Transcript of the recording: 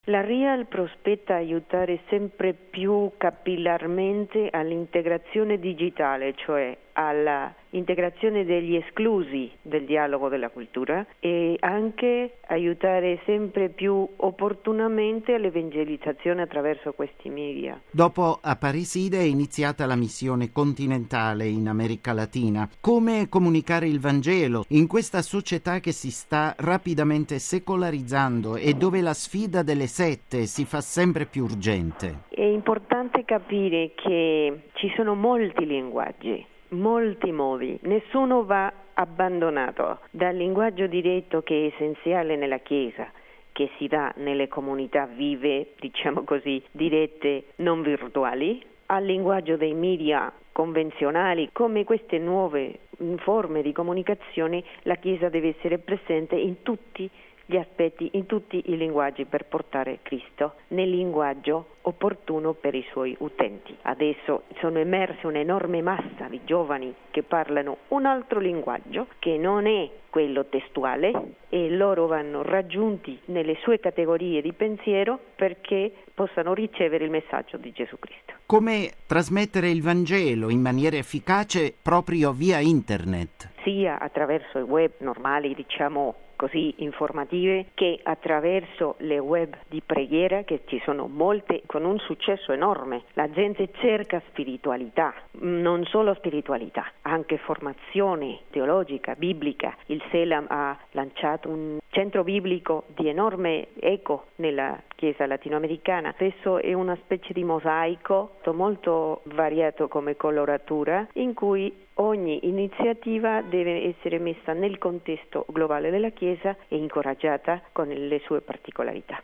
La RIAL prospetta aiutare sempre più capillarmente all'integrazione digitale, cioè alla integrazione degli esclusi del dialogo della cultura, e anche aiutare sempre più opportunamente all'evangelizzazione attraverso questi media. Dopo Aparecida è iniziata la missione continentale in America Latina. Come comunicare il Vangelo in questa società che si sta rapidamente secolarizzando e dove la sfida delle sette si fa sempre più urgente? È importante capire che ci sono molti linguaggi, molti modi, nessuno va abbandonato. Dal linguaggio diretto, che è essenziale nella Chiesa, che si dà nelle comunità vive, diciamo così, dirette, non virtuali, al linguaggio dei media convenzionali. Come queste nuove forme di comunicazione, la Chiesa deve essere presente in tutti gli aspetti, in tutti i linguaggi, per portare Cristo nel linguaggio opportuno per i suoi utenti. Adesso sono emerse un'enorme massa di giovani che parlano un altro linguaggio che non è quello testuale, e loro vanno raggiunti nelle sue categorie di pensiero perché possano ricevere il messaggio di Gesù Cristo. Come trasmettere il Vangelo in maniera efficace proprio via internet? Sia attraverso i web normali, diciamo così, informative, che attraverso le web di preghiera, che ci sono molte con un successo enorme. La gente cerca spiritualità, non solo spiritualità, anche formazione teologica, biblica. Il Selam ha lanciato un centro biblico di enorme eco nella Chiesa latinoamericana. Adesso è una specie di mosaico molto variato come coloratura, in cui ogni iniziativa deve essere messa nel contesto globale della Chiesa e incoraggiata con le sue particolarità.